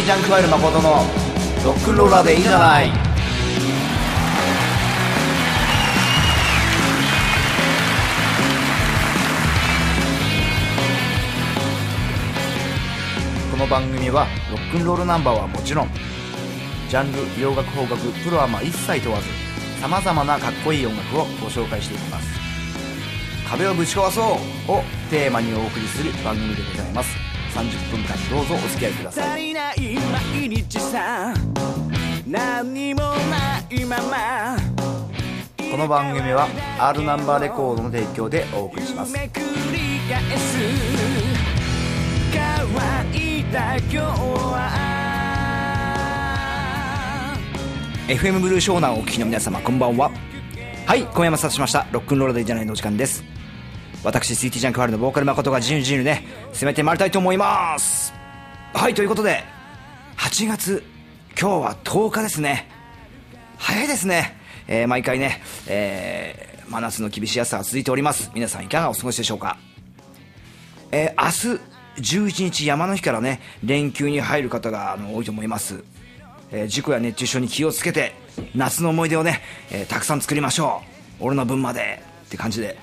ジャンクワイル誠のロックンローラーでいいじゃない。この番組はロックンロールナンバーはもちろん、ジャンル、洋楽、邦楽、プロアマ一切問わず、さまざまなかっこいい音楽をご紹介していきます。壁をぶち壊そうをテーマにお送りする番組でございます。30分間どうぞお付き合いください。 足りない毎日さ、何もないまま。 この番組は R ナンバーレコードの提供でお送りします。 めくり返す乾いた今日は FM ブルー湘南をお聞きの皆様、こんばんは。はい、今夜もスタートしましたロックンロールでいいじゃないのお時間です。私スイーティージャンクワールドボーカル誠が自由ね攻めてまいりたいと思います。はい、ということで8月今日は10日ですね。早いですね。毎回ね、真夏の厳しい暑さが続いております。皆さんいかがお過ごしでしょうか。明日11日山の日からね連休に入る方が多いと思います。事故や熱中症に気をつけて夏の思い出をね、たくさん作りましょう。俺の分までって感じで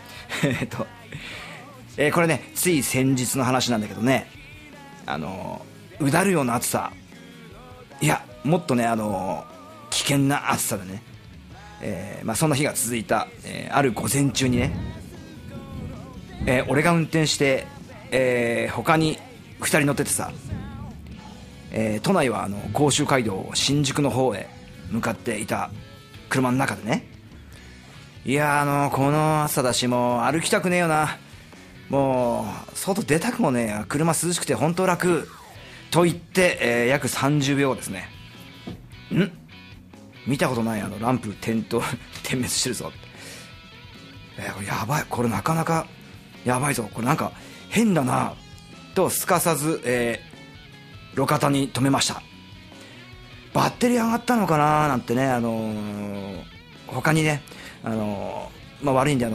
これねつい先日の話なんだけどね、うだるような暑さ、いやもっとね危険な暑さでね、そんな日が続いた、ある午前中にね、俺が運転して、他に2人乗っててさ、都内は甲州街道新宿の方へ向かっていた車の中でね、いやこの暑さだしもう歩きたくねえよな、もう外出たくもねえ、車涼しくて本当楽と言って、約30秒後ですね、見たことないランプ点滅してるぞ、これやばい、これなかなかやばいぞ、これなんか変だなとすかさず、路肩に止めました。バッテリー上がったのかななんてね、他にね、悪いんで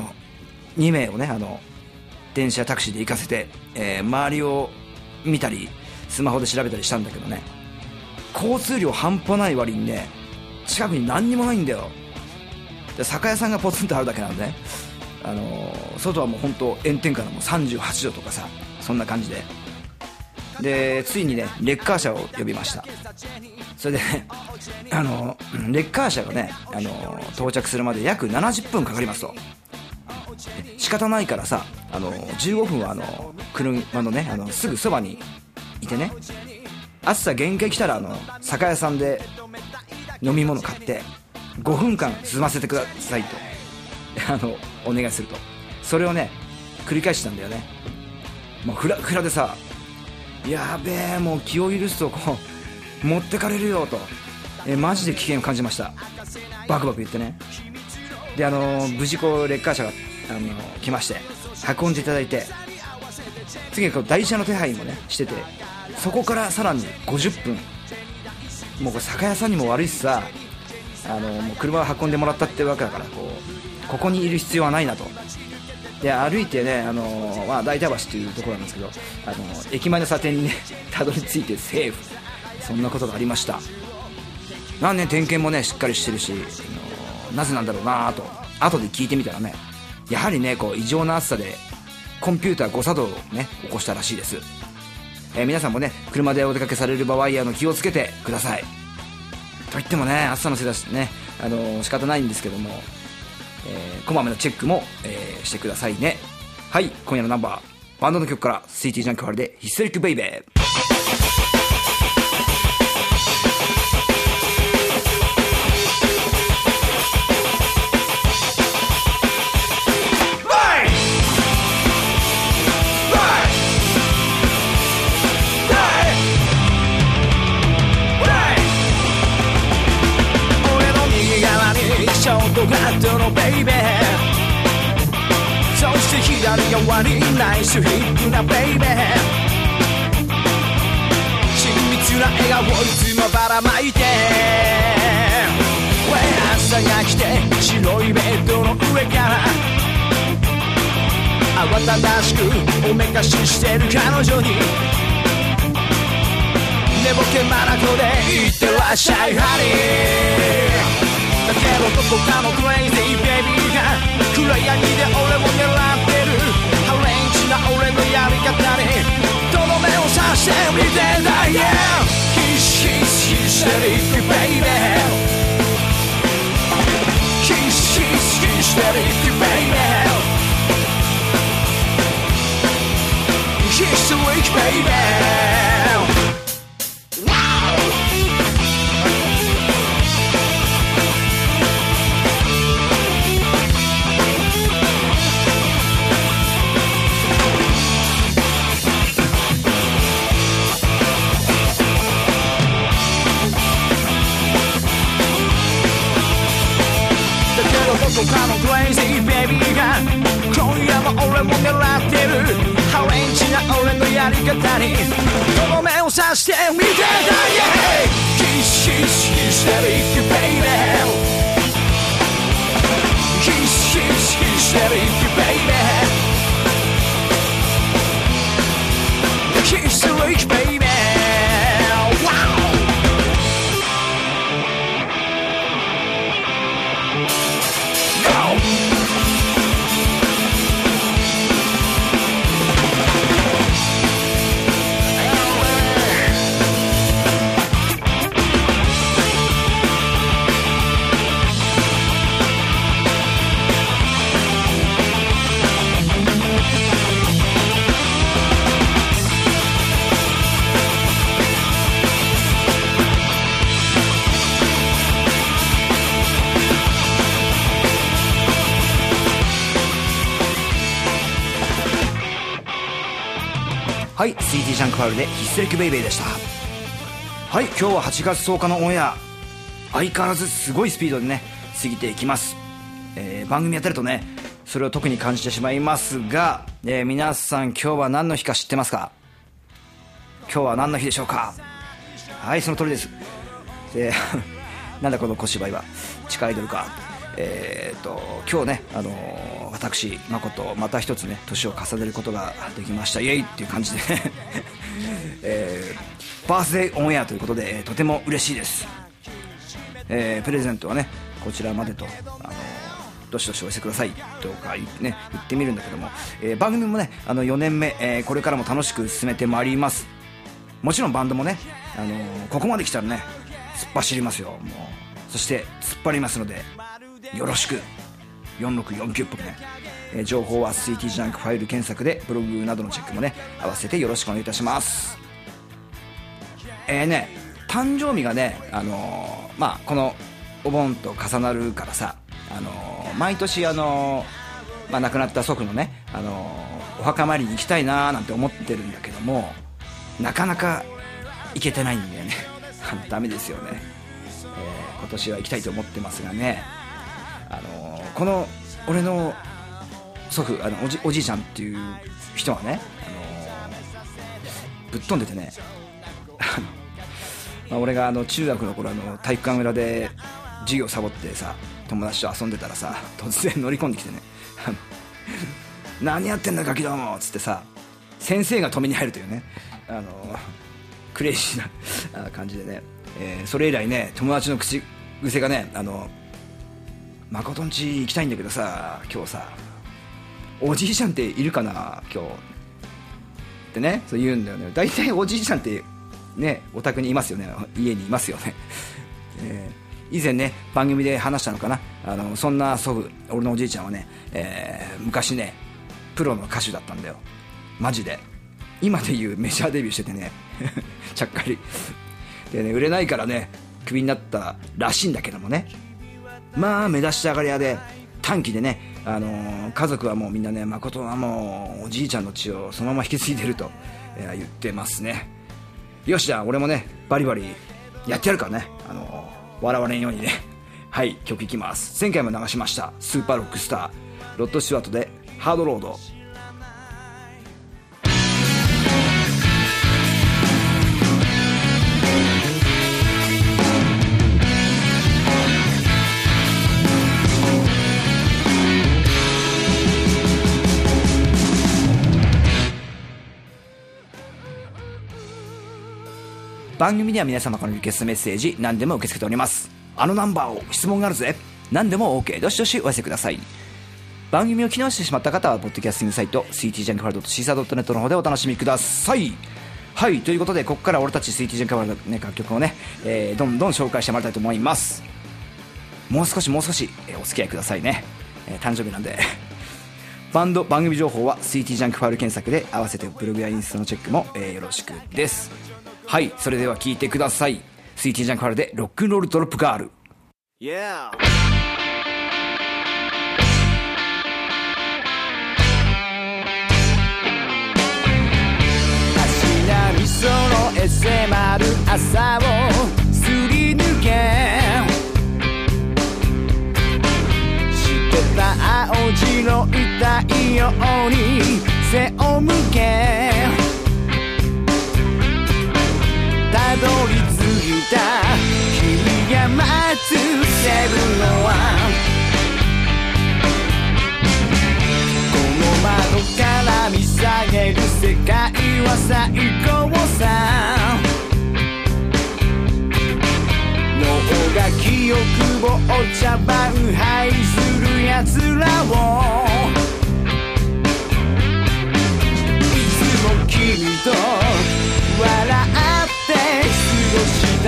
2名をね電車タクシーで行かせて、周りを見たりスマホで調べたりしたんだけどね、交通量半端ない割にね近くに何にもないんだよ。で酒屋さんがポツンとあるだけなんでね、外はもう本当炎天下のもう38度とかさ、そんな感じでついにねレッカー車を呼びました。それでねレッカー車がね到着するまで約70分かかりますと。仕方ないからさ15分は車のねすぐそばにいてね、暑さ限界来たら酒屋さんで飲み物買って5分間済ませてくださいとお願いすると、それをね繰り返したんだよね。もうフラフラでさ、やべえもう気を許すとこう持ってかれるよと、マジで危険を感じました。バクバク言ってね。で無事こうレッカー車が来まして運んでいただいて、次はこう台車の手配もねしてて、そこからさらに50分、もうこれ酒屋さんにも悪いしさ、もう車を運んでもらったってわけだから、ここにいる必要はないなと。で歩いてね大田橋っていうところなんですけど、駅前の査定にねたどり着いてセーフ、そんなことがありました。点検もねしっかりしてるし、なぜなんだろうなと後で聞いてみたらね、やはりね異常な暑さでコンピューター誤作動をね起こしたらしいです。皆さんもね車でお出かけされる場合気をつけてください。といってもね暑さのせいだしね仕方ないんですけども、こまめなチェックも、してくださいね。はい、今夜のナンバーバンドの曲からスイーティージャンクワールでヒステリックベイベー。 ショートカットのベイベー、そして左側にナイスヒップなベイベー、親密な笑顔をいつもばらまいて、朝が来て白いベッドの上から慌ただしくおめかししてる彼女に、 寝ぼけ眼で言ってらっしゃいハニー。だけどどこかのクレイジーベイビーが暗闇で俺を狙ってる。ハレンチな俺のやり方にとどめを刺してみてんだ、yeah。 ヒシヒシヒステリックベイベー、ヒシヒシヒステリックベイベー、Historic baby. The girl of the kind of crazy babyが今夜も俺を狙ってる。ハレンチな俺のやり方にとどめを刺してみてだ、yeah。 Kiss kiss hysteric baby, Kiss kiss hysteric baby, Hysteric baby, wow。 はい、CD ジャンクファイルでヒステリックベイベーでした。はい、今日は8月10日のオンエア、相変わらずすごいスピードでね過ぎていきます。番組やってるとねそれを特に感じてしまいますが、皆さん今日は何の日か知ってますか？今日は何の日でしょうか？はい、その通りです。なんだこの小芝居は、地下アイドルか。今日ね、私誠また一つね年を重ねることができました、イエイっていう感じでね、バースデーオンエアということで、とても嬉しいです。プレゼントはねこちらまでと、どしどしお寄せくださいとかね言ってみるんだけども、番組もね4年目、これからも楽しく進めてまいります。もちろんバンドもね、ここまで来たらね突っ走りますよ。もうそして突っ張りますのでよろしく。4649っぽくね、情報は CT ジャンクファイル検索でブログなどのチェックもね合わせてよろしくお願いいたします。誕生日がねこのお盆と重なるからさ、毎年亡くなった祖父のねお墓参りに行きたいなーなんて思ってるんだけども、なかなか行けてないんだよねダメですよね。今年は行きたいと思ってますがね、この俺の祖父おじいちゃんっていう人はね、ぶっ飛んでてね俺が中学の頃体育館裏で授業サボってさ友達と遊んでたらさ、突然乗り込んできてね何やってんだガキどもっつってさ、先生が止めに入るというねクレイジーな感じでね、それ以来ね友達の口癖がね誠んち行きたいんだけどさ今日さおじいちゃんっているかな今日ってねそう言うんだよね。大体おじいちゃんってねお宅にいますよね、家にいますよね以前ね番組で話したのかな、そんな祖父、俺のおじいちゃんはね、昔ねプロの歌手だったんだよマジで。今でいうメジャーデビューしててねちゃっかりでね、売れないからねクビになったらしいんだけどもね、目指し上がり屋で短期でね、家族はもうみんなね誠はもうおじいちゃんの血をそのまま引き継いでると、言ってますね。よし、じゃあ俺もねバリバリやってやるからね、笑われんようにねはい、曲いきます。前回も流しましたスーパーロックスターロッド・スチュワートでハードロード。 番組では皆様からのリクエストメッセージ何でも受け付けております。あのナンバーを質問があるぜ、何でも OK、 どしどしお寄せください。番組を機能してしまった方はポッドキャスティングサイト ctjunkfile.caesar.net の方でお楽しみください。はい、ということでここから俺たち ctjunkfile の、ね、楽曲をね、どんどん紹介してもらいたいと思います。もう少しお付き合いくださいね、誕生日なんで番組情報は ctjunkfile 検索で、合わせてブログやインスタのチェックも、よろしくです。はい、それでは聴いてください。 ctjunkfile でロックンロールドロップガール。 Yeah。そのえ迫る朝をすり抜け、してた青白い太陽に背を向け、たどり着いた君が待つセブンのワン、窓から見下げる世界は最高さ、脳が記憶をお茶番はいする奴らを、いつも君と笑って過ごした、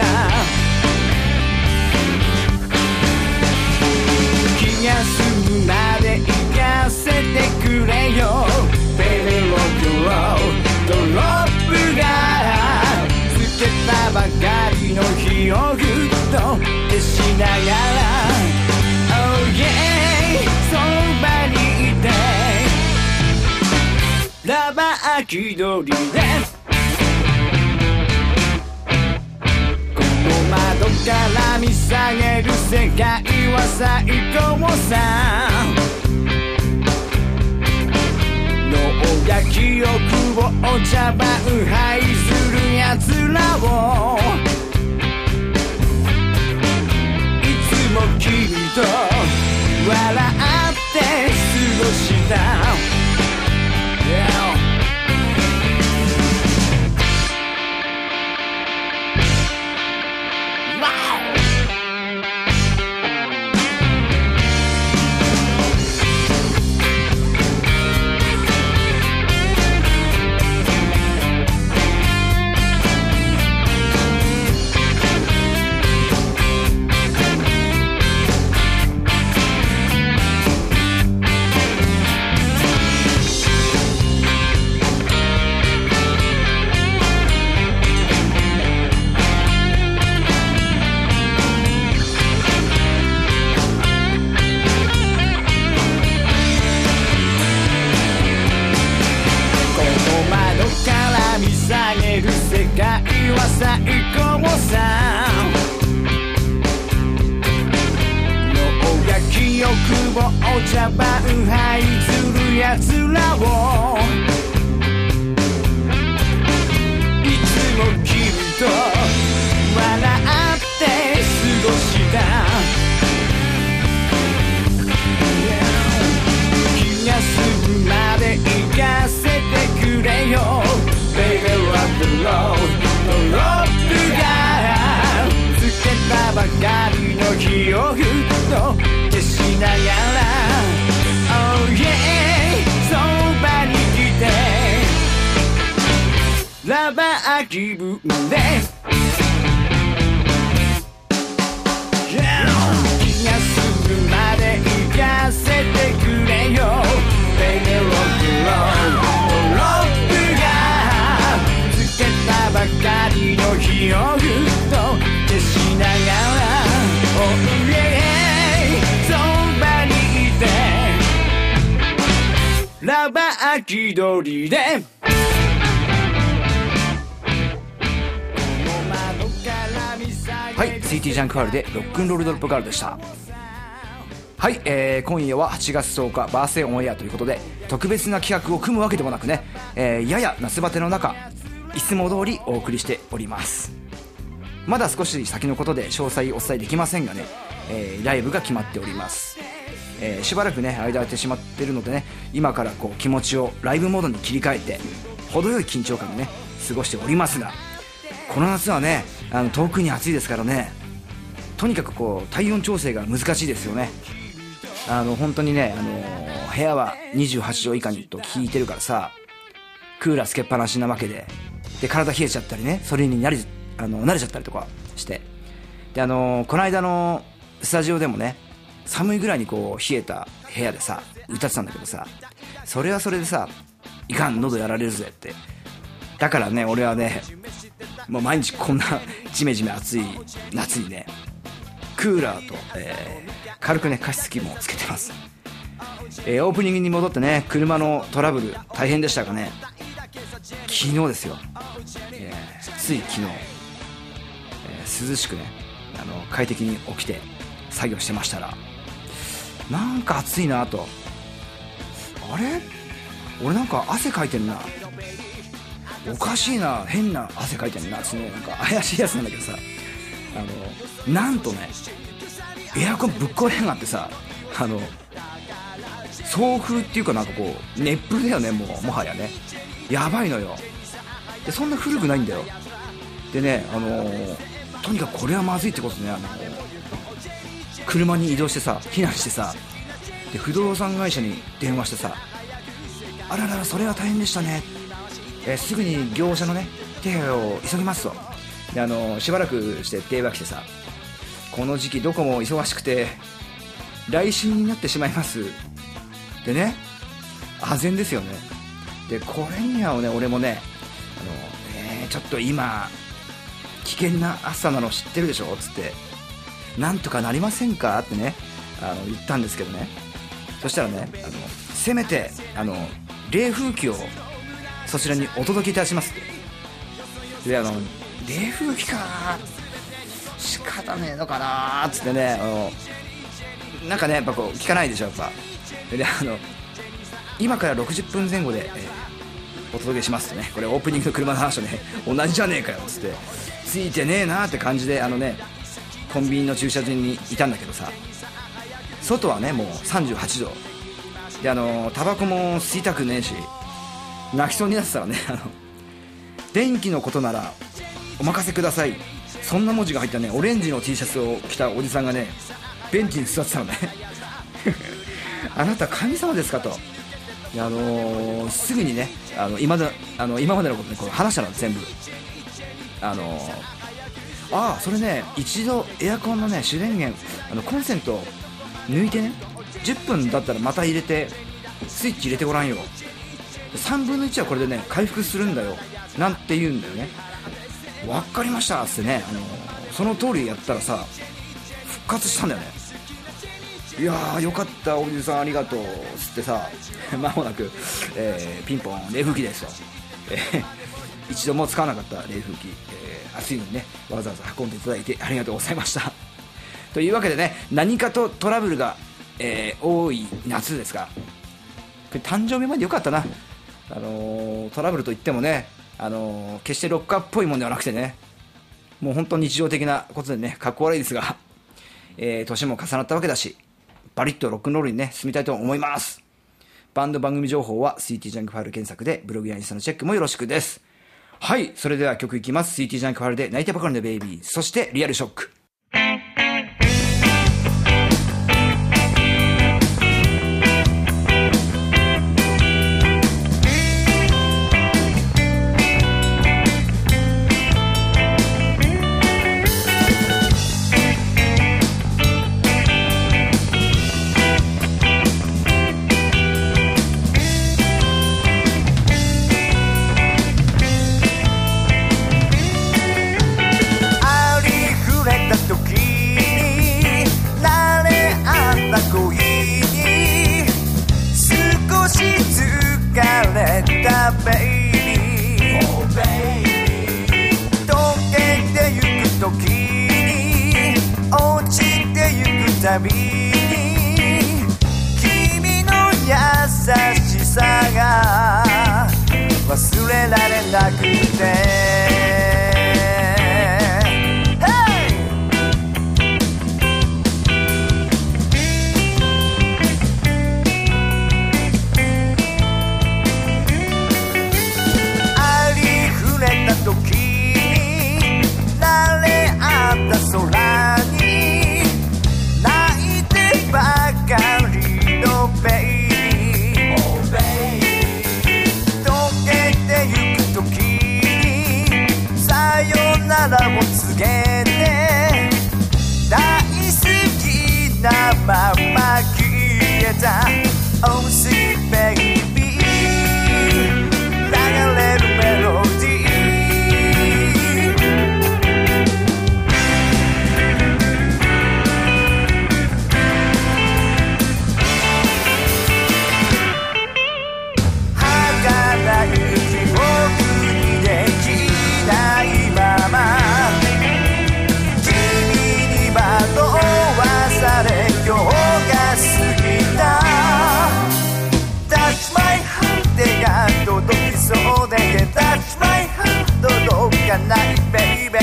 気が済むまで行かせてくれよ、ベビーロックロードロップがつけたばかりの火をぐっと消しながら Oh yeah そばにいて、ラバー気取りでこの窓から見下げる世界は最高さ、脳が記憶をお茶番はいする奴らを、いつも君と笑って過ごした、yeah.世界は最高さ、脳が記憶をお茶番はいする奴らを、いつも君と笑って過ごした、気が済むまで行かせてくれよ、Baby rock the road のロップがつけたばかりの火をふっと消しながら Oh yeah そばに来て、ラバー気分で、yeah、気が済むまで行かせてくれよ、Baby rock the road のロップばかりの火をぐっと消しながら Oh yeah そばにいて、ラバー気取りで、 はい、ctjunkfileでロックンロールドロップガールでした。はい、今夜は8月10日バースデーオンエアということで、特別な企画を組むわけでもなくね、やや夏バテの中いつも通りお送りしております。まだ少し先のことで詳細お伝えできませんがね、ライブが決まっております。しばらくね間空いてしまってるのでね、今からこう気持ちをライブモードに切り替えて程よい緊張感でね過ごしておりますが、 この夏はね遠くに暑いですからね、とにかくこう体温調整が難しいですよね。本当にね、部屋は28畳以下にと聞いてるからさ、クーラーつけっぱなしなわけで、体冷えちゃったりね、それに慣れちゃったりとかして、でこの間のスタジオでもね、寒いぐらいにこう冷えた部屋でさ歌ってたんだけどさ、それはそれでさ、いかん、喉やられるぜって。だからね、俺はね、もう毎日こんなジメジメ暑い夏にね、クーラーと、軽くね加湿器もつけてます。オープニングに戻ってね、車のトラブル大変でしたがね、昨日ですよ、つい昨日、涼しくね快適に起きて作業してましたら、なんか暑いなと、あれ俺なんか汗かいてんな、おかしいな、変な汗かいてんなってね、なんか怪しいやつなんだけどさ、なんとねエアコンぶっ壊れやがってさ、送風っていうかなんかこう熱風だよね、もはやね、やばいのよ。でそんな古くないんだよ。でねとにかくこれはまずいってことでね、車に移動してさ、避難してさ、で不動産会社に電話してさ、あらららそれは大変でしたね、すぐに業者のね手配を急ぎますと。でしばらくして電話来てさ、この時期どこも忙しくて来週になってしまいますでね、唖然ですよね。でこれにはね俺もねちょっと今危険な暑さなの知ってるでしょつって、なんとかなりませんかってね言ったんですけどね、そしたらねせめて冷風機をそちらにお届けいたしますって。で冷風機か仕方ねえのかなつってね、なんかねやっぱこう聞かないでしょやっぱ。で今から60分前後で、お届けしますってね、これオープニングの車の話とね同じじゃねえかよつって、ついてねえなって感じでコンビニの駐車場にいたんだけどさ、外はねもう38度でタバコも吸いたくねえし、泣きそうになってたらね電気のことならお任せください、そんな文字が入ったねオレンジの T シャツを着たおじさんがねベンチに座ってたのねあなた神様ですかと。すぐにね今までのことねこう話したの全部。それね一度エアコンのね主電源コンセント抜いてね10分だったらまた入れてスイッチ入れてごらんよ、3分の1はこれでね回復するんだよなんて言うんだよね。分かりましたっつってねその通りやったらさ復活したんだよね。いやーよかったおじさんありがとうつってさ、間もなく、ピンポン冷風機ですよ、一度も使わなかった冷風機、暑いのにねわざわざ運んでいただいてありがとうございましたというわけでね、何かとトラブルが、多い夏ですが、これ誕生日までよかったな。トラブルといってもね決してロッカーっぽいもんではなくてね、もう本当に日常的なことでねかっこ悪いですが、年も重なったわけだしバリッとロックンロールにね進みたいと思います。バンド番組情報は CT ジャンクファイル検索で、ブログやインスタのチェックもよろしくです。はい、それでは曲いきます。 CT ジャンクファイルで泣いてばかりのベイビー、そしてリアルショック。 たびに君の優しさが忘れられなくて時にたまま消えた Oh sweet baby 流れるメロディー儚い記憶にできないまま君に惑わされ今日が過ぎた Touch my heart 手が届きそうで Touch my heart 届かない baby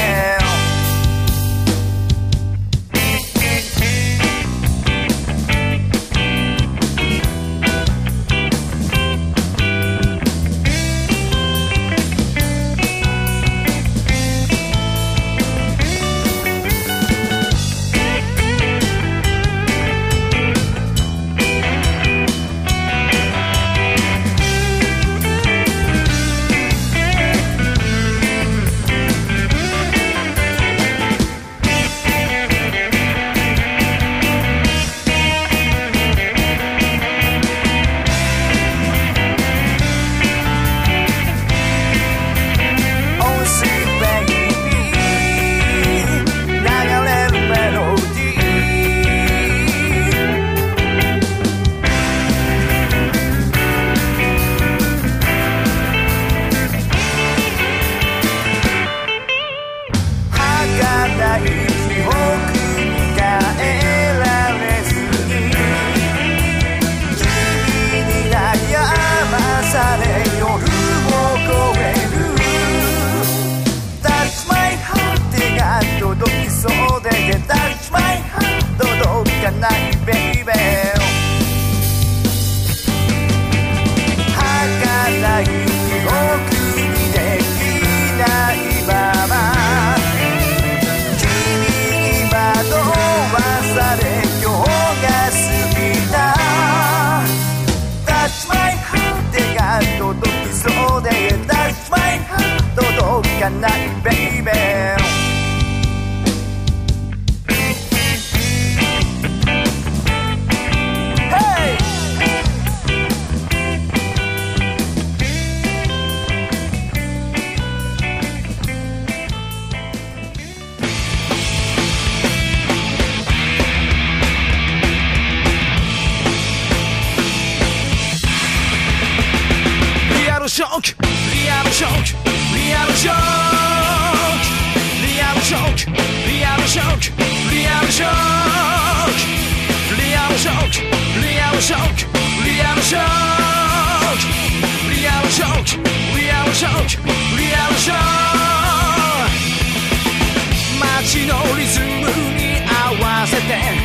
街のリズムに合わせて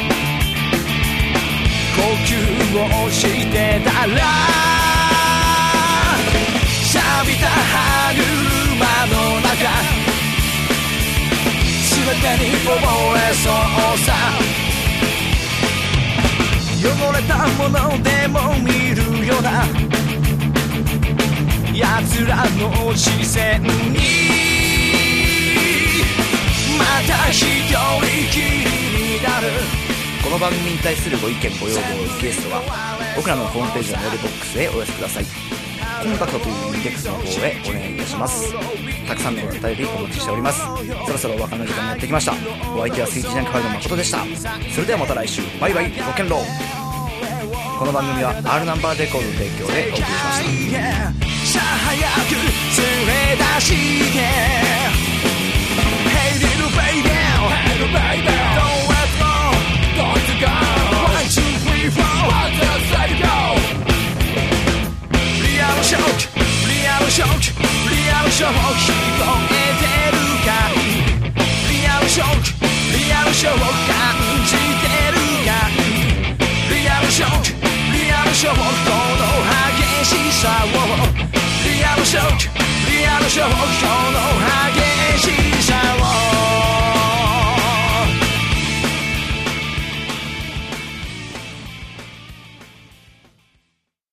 呼吸をしてたら錆びた歯車の中全てに溺れそうさ汚れたものでも見るような奴らの視線にまた一人きりになる。 この番組に対するご意見ご要望リクエストは僕らのホームページのメールボックスへお寄せください。コンタクトというインデックスの方へお願いいたします。たくさんのお便りお待ちしております。そろそろお別れの時間になってきました。お相手はスイーツジャンクファイの誠でした。それではまた来週、バイバイ、ロッケンロー。この番組は R ナンバーレコードの提供でお送りしました。 さあ早く連れ出して Hey little baby, hey little baby, don't let go, don't go. 1, 2, 3, 4, 1, 2, 3, go. リアルショック、リアルショック、リアルショック聞こえてるかい。リアルショック、リアルショック感じてるかい。リアルショック、リアルショックこの激しさを。リアルショック、リアルショックこの激しさを